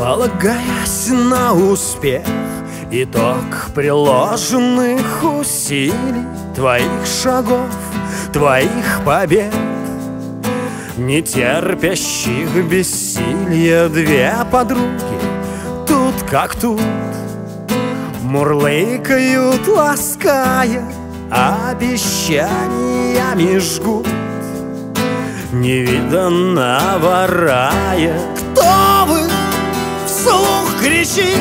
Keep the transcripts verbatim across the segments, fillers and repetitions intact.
Полагаясь на успех, итог приложенных усилий, твоих шагов, твоих побед, не терпящих бессилия две подруги, тут как тут, мурлыкают, лаская, обещаниями жгут, невиданного рая. Кто вы? Вслух кричит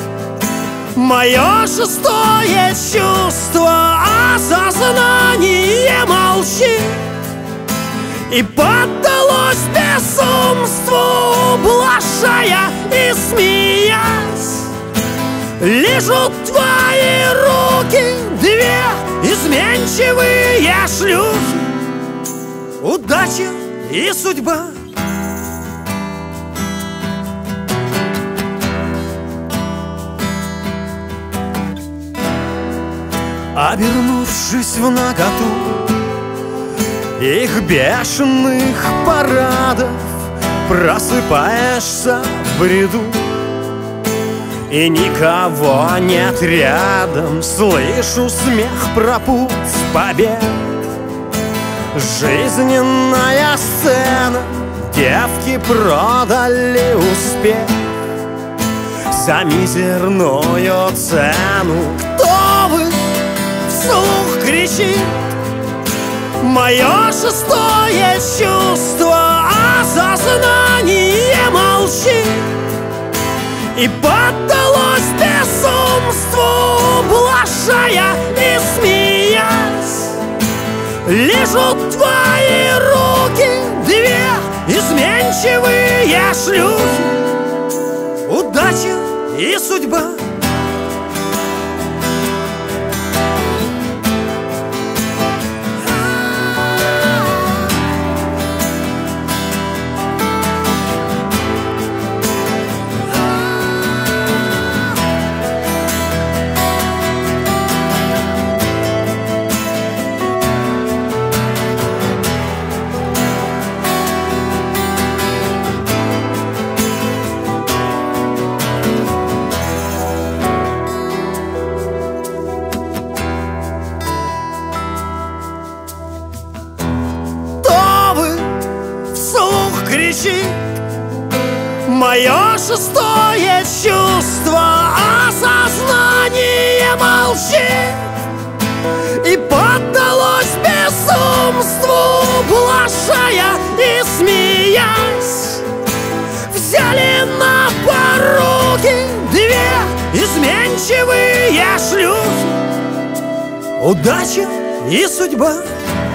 мое шестое чувство, осознание молчит и поддалось безумству, ублажая и смеясь. Лежат твои руки, две изменчивые шлюхи, удача и судьба. Обернувшись в наготу их бешеных парадов, просыпаешься в бреду, и никого нет рядом. Слышу смех про путь побед. Жизненная сцена, девки продали успех за мизерную цену. Кто вы? Вслух кричит мое шестое чувство, осознание молчит и поддалось безумству, ублажая и смеясь. Лежат твои руки, две изменчивые шлюхи, удача и судьба. Кричит мое шестое чувство, осознание молчит и поддалось безумству, ублажая и смеясь. Взяли на поруки две изменчивые шлюхи, удача и судьба.